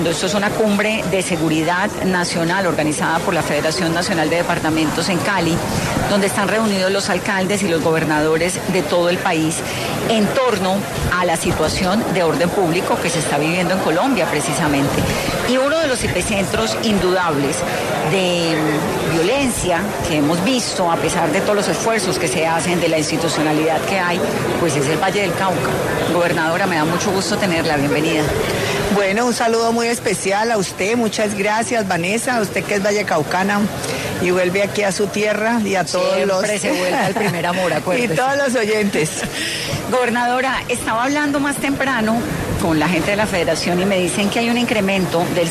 Esto es una cumbre de seguridad nacional organizada por la Federación Nacional de Departamentos en Cali, donde están reunidos los alcaldes y los gobernadores de todo el país en torno a la situación de orden público que se está viviendo en Colombia precisamente. Y uno de los epicentros indudables de violencia que hemos visto, a pesar de todos los esfuerzos que se hacen, de la institucionalidad que hay, pues es el Valle del Cauca. Gobernadora, me da mucho gusto tenerla, bienvenida. Bueno, un saludo muy especial a usted, muchas gracias, Vanessa, a usted que es vallecaucana y vuelve aquí a su tierra y a todos Siempre se vuelve al primer amor, acuérdese. Y todos los oyentes. Gobernadora, estaba hablando más temprano con la gente de la Federación y me dicen que hay un incremento del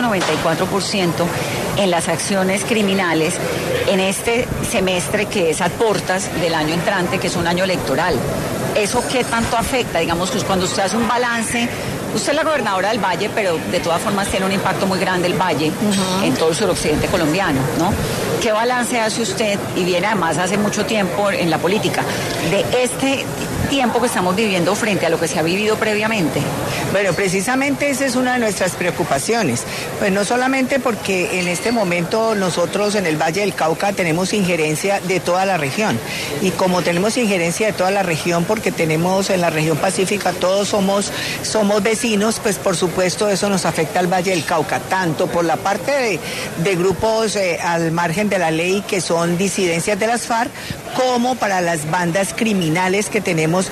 194% en las acciones criminales en este semestre que es a portas del año entrante, que es un año electoral. ¿Eso qué tanto afecta? Digamos que cuando usted hace un balance, usted es la gobernadora del Valle, pero de todas formas tiene un impacto muy grande el Valle en todo el suroccidente colombiano, ¿no? ¿Qué balance hace usted, y viene además hace mucho tiempo en la política, de este tiempo que estamos viviendo frente a lo que se ha vivido previamente? Bueno, precisamente esa es una de nuestras preocupaciones, pues no solamente porque en este momento nosotros en el Valle del Cauca tenemos injerencia de toda la región, y como tenemos injerencia de toda la región porque tenemos en la región pacífica, todos somos vecinos, pues por supuesto eso nos afecta al Valle del Cauca, tanto por la parte de grupos al margen de la ley que son disidencias de las FARC, como para las bandas criminales que tenemos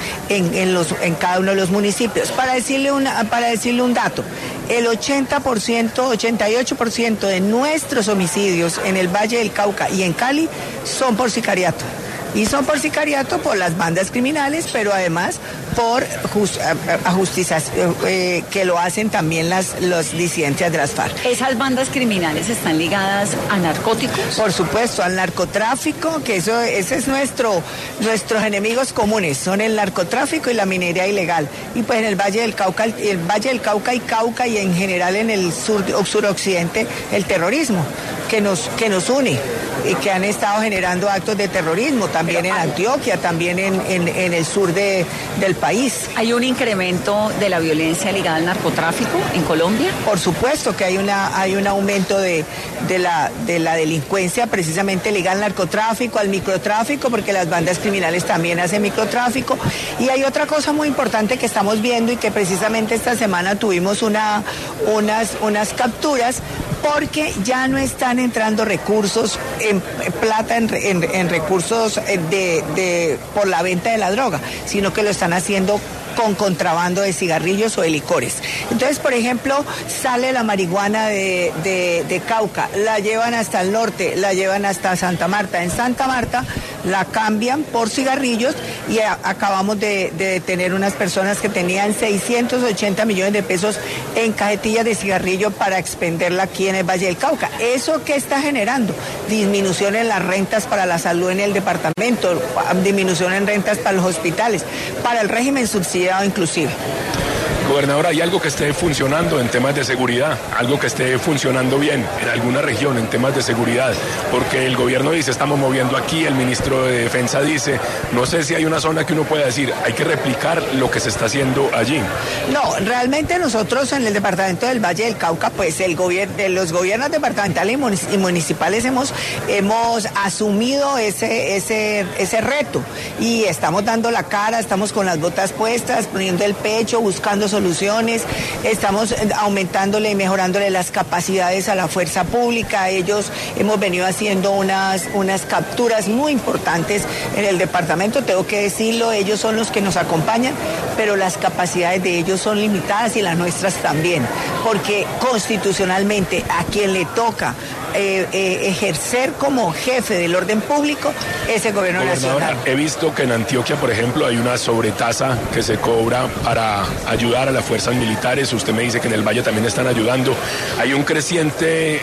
en cada uno de los municipios. Para decirle un dato, el 80%, 88% de nuestros homicidios en el Valle del Cauca y en Cali son por sicariato. Y son por sicariato por las bandas criminales, pero además por ajusticias que lo hacen también las disidencias de las FARC. ¿Esas bandas criminales están ligadas a narcóticos? Por supuesto, al narcotráfico, que ese es nuestros enemigos comunes, son el narcotráfico y la minería ilegal. Y pues en el Valle del Cauca, y Cauca y en general en el suroccidente, el terrorismo que nos une y que han estado generando actos de terrorismo, también en Antioquia, también en el sur del país. ¿Hay un incremento de la violencia ligada al narcotráfico en Colombia? Por supuesto que hay un aumento de la delincuencia precisamente ligada al narcotráfico, al microtráfico, porque las bandas criminales también hacen microtráfico. Y hay otra cosa muy importante que estamos viendo y que precisamente esta semana tuvimos unas capturas, porque ya no están entrando recursos en plata, en recursos por la venta de la droga, sino que lo están haciendo con contrabando de cigarrillos o de licores. Entonces, por ejemplo, sale la marihuana de Cauca, la llevan hasta el norte, la llevan hasta Santa Marta. En Santa Marta la cambian por cigarrillos y acabamos de detener unas personas que tenían 680 millones de pesos en cajetillas de cigarrillo para expenderla aquí en el Valle del Cauca. ¿Eso qué está generando? Disminución en las rentas para la salud en el departamento, disminución en rentas para los hospitales, para el régimen subsidiado inclusive. Gobernadora, ¿hay algo que esté funcionando en temas de seguridad? ¿Algo que esté funcionando bien en alguna región en temas de seguridad? Porque el gobierno dice, estamos moviendo aquí, el ministro de Defensa dice, no sé si hay una zona que uno pueda decir, hay que replicar lo que se está haciendo allí. No, realmente nosotros en el departamento del Valle del Cauca, pues los gobiernos departamentales y municipales hemos asumido ese reto y estamos dando la cara, estamos con las botas puestas, poniendo el pecho, buscando soluciones, estamos aumentándole y mejorándole las capacidades a la fuerza pública. Ellos hemos venido haciendo unas capturas muy importantes en el departamento, tengo que decirlo, ellos son los que nos acompañan, pero las capacidades de ellos son limitadas y las nuestras también, porque constitucionalmente a quien le toca ejercer como jefe del orden público es el gobierno nacional. He visto que en Antioquia, por ejemplo, hay una sobretasa que se cobra para ayudar a las fuerzas militares. Usted me dice que en el Valle también están ayudando. Hay un creciente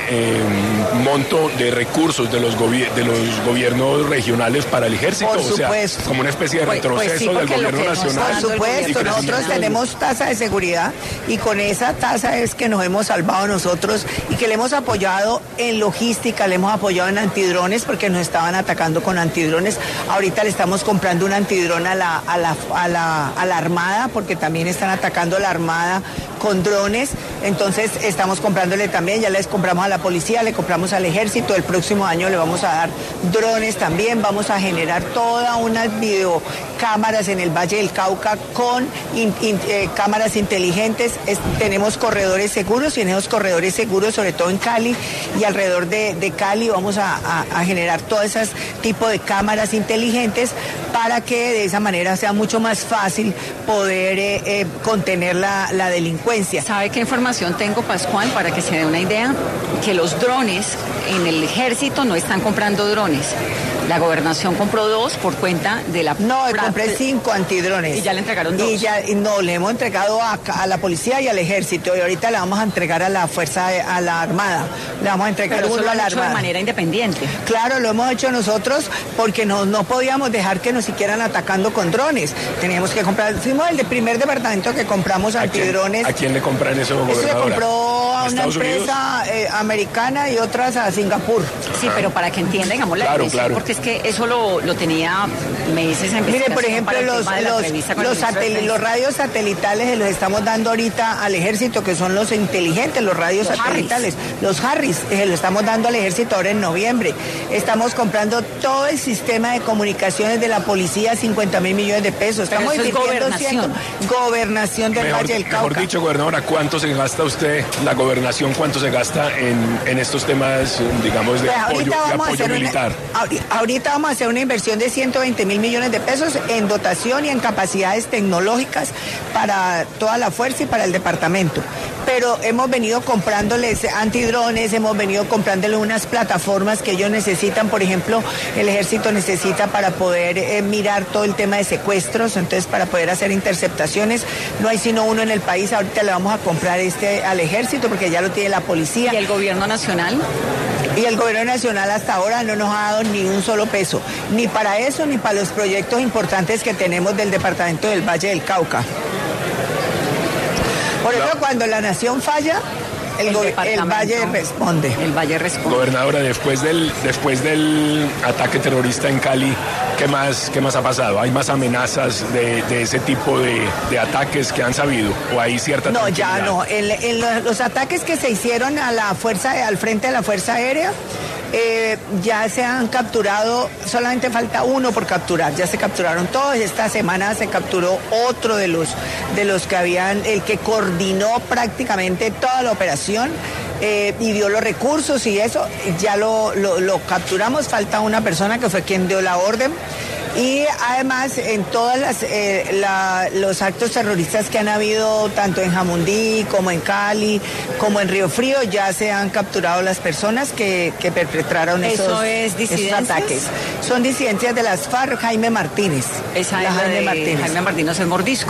monto de recursos de los gobiernos regionales para el ejército. Por supuesto. O sea, como una especie de retroceso del gobierno nacional. Por supuesto, nosotros tenemos tasa de seguridad y con esa tasa es que nos hemos salvado nosotros y que le hemos apoyado en logística, le hemos apoyado en antidrones porque nos estaban atacando con antidrones. Ahorita le estamos comprando un antidrón a la Armada porque también están atacando a la Armada con drones, entonces estamos comprándole también, ya les compramos a la policía, le compramos al ejército, el próximo año le vamos a dar drones también, vamos a generar toda unas videocámaras en el Valle del Cauca con cámaras inteligentes, tenemos corredores seguros y en esos corredores seguros, sobre todo en Cali y alrededor de Cali, vamos a generar todas esas tipos de cámaras inteligentes para que de esa manera sea mucho más fácil poder contener la delincuencia. ¿Sabe qué información tengo, Pascual, para que se dé una idea? Que los drones en el ejército no están comprando drones. La gobernación compró 2 por cuenta de la... No, compré 5 antidrones. Y ya le entregaron 2. No, le hemos entregado a la policía y al ejército. Y ahorita le vamos a entregar a la fuerza, a la armada. Le vamos a entregar uno a la armada. De manera independiente. Claro, lo hemos hecho nosotros porque no podíamos dejar que nos siguieran atacando con drones. Teníamos que comprar. Fuimos el primer departamento que compramos antidrones. ¿A quién le compran eso, gobernadora? Eso le compró a una empresa americana y otras a Singapur. Sí, pero para que entiendan, digamos, la dimensión, porque es que eso lo tenía meses en investigación. Mire, por ejemplo, los radios satelitales se los estamos dando ahorita al ejército, que son los inteligentes, los radios satelitales. Los Harris, se los estamos dando al ejército ahora en noviembre. Estamos comprando todo el sistema de comunicaciones de la policía, 50.000 millones de pesos. Estamos invirtiendo gobernación del Valle del Cauca. Mejor dicho, gobernadora, ¿cuánto se gasta usted, la gobernación, cuánto se gasta en estos temas, digamos, de apoyo militar? Ahorita vamos a hacer una inversión de 120.000 millones de pesos en dotación y en capacidades tecnológicas para toda la fuerza y para el departamento. Pero hemos venido comprándoles antidrones, hemos venido comprándoles unas plataformas que ellos necesitan. Por ejemplo, el ejército necesita para poder mirar todo el tema de secuestros, entonces para poder hacer interceptaciones. No hay sino uno en el país, ahorita le vamos a comprar al ejército porque ya lo tiene la policía. ¿Y el gobierno nacional? Y el gobierno nacional hasta ahora no nos ha dado ni un solo peso, ni para eso ni para los proyectos importantes que tenemos del departamento del Valle del Cauca. Por eso cuando la nación falla, el Valle responde. El Valle responde. Gobernadora, después del ataque terrorista en Cali, ¿qué más ha pasado? ¿Hay más amenazas de ese tipo de ataques que han sabido? ¿O hay cierta tranquilidad? Ya no. Los ataques que se hicieron al frente de la Fuerza Aérea, ya se han capturado, solamente falta uno por capturar, ya se capturaron todos. Esta semana se capturó otro de los que habían, el que coordinó prácticamente toda la operación y dio los recursos y eso, ya lo capturamos. Falta una persona que fue quien dio la orden. Y además en todos los actos terroristas que han habido tanto en Jamundí como en Cali como en Río Frío, ya se han capturado las personas que perpetraron esos ataques. Son disidencias de las FARC. Jaime Martínez. Esa es Jaime Martínez. Jaime Martínez es Mordisco.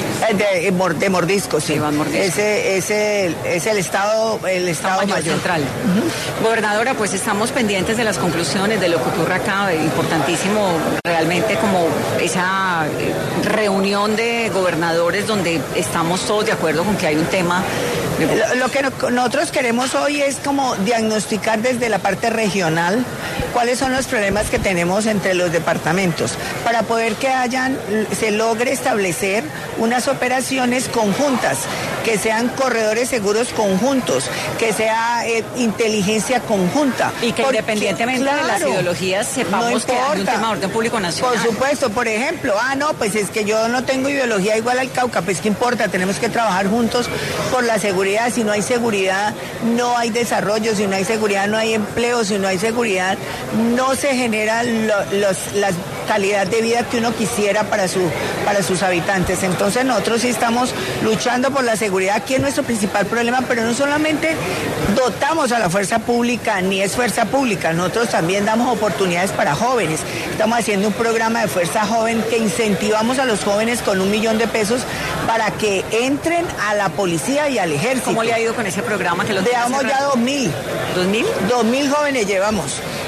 De Mordisco, sí. Mordisco. Ese es el Estado Mayor Central. Gobernadora, pues estamos pendientes de las conclusiones de lo que ocurre acá, importantísimo realmente, como esa reunión de gobernadores donde estamos todos de acuerdo con que hay un tema. Lo que nosotros queremos hoy es como diagnosticar desde la parte regional cuáles son los problemas que tenemos entre los departamentos para poder que se logre establecer unas operaciones conjuntas, que sean corredores seguros conjuntos, que sea inteligencia conjunta. Y que independientemente de las ideologías sepamos que hay un tema de orden público nacional. Por supuesto, por ejemplo, pues es que yo no tengo ideología igual al Cauca, pues qué importa, tenemos que trabajar juntos por la seguridad. Si no hay seguridad, no hay desarrollo. Si no hay seguridad, no hay empleo. Si no hay seguridad, no se genera la calidad de vida que uno quisiera para sus habitantes. Entonces nosotros sí estamos luchando por la seguridad, que es nuestro principal problema, pero no solamente dotamos a la fuerza pública, ni es fuerza pública, nosotros también damos oportunidades para jóvenes. Estamos haciendo un programa de fuerza joven que incentivamos a los jóvenes con $1 millón para que entren a la policía y al ejército. ¿Cómo le ha ido con ese programa? Que llevamos ya 2.000. ¿2.000? 2.000 jóvenes llevamos.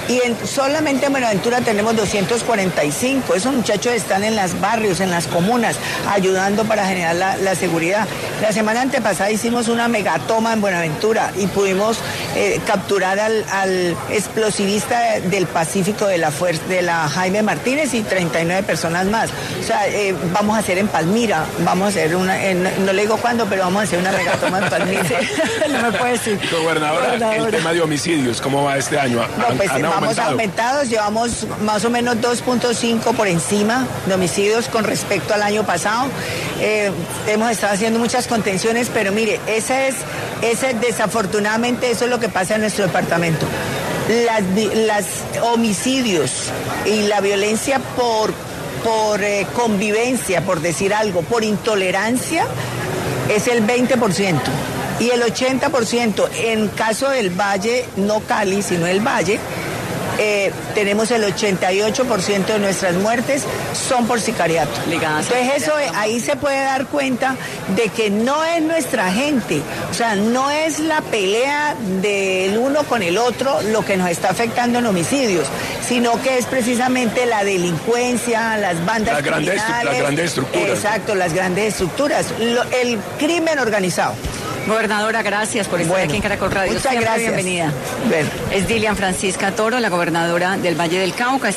Y solamente en Buenaventura tenemos 245. Esos muchachos están en los barrios, en las comunas, ayudando para generar la seguridad. La semana antepasada hicimos una megatoma en Buenaventura y pudimos capturar al explosivista del Pacífico de la Jaime Martínez y 39 personas más. O sea, vamos a hacer en Palmira, vamos a hacer no le digo cuándo, pero vamos a hacer una megatoma en Palmira. No me puede decir. Gobernadora, el tema de homicidios, ¿cómo va este año? Vamos aumentados, llevamos más o menos 2.5 por encima de homicidios con respecto al año pasado. Hemos estado haciendo muchas contenciones, pero mire, desafortunadamente eso es lo que pasa en nuestro departamento. Los homicidios y la violencia por convivencia, por decir algo, por intolerancia, es el 20%. Y el 80% en caso del Valle, no Cali, sino el Valle, tenemos el 88% de nuestras muertes son por sicariato. Entonces eso ahí se puede dar cuenta de que no es nuestra gente, o sea, no es la pelea del uno con el otro lo que nos está afectando en homicidios, sino que es precisamente la delincuencia, las bandas criminales, las grandes estructuras. Exacto, las grandes estructuras, el crimen organizado. Gobernadora, gracias por estar aquí en Caracol Radio. Muchas gracias. Bienvenida. Es Dilian Francisca Toro, la gobernadora del Valle del Cauca.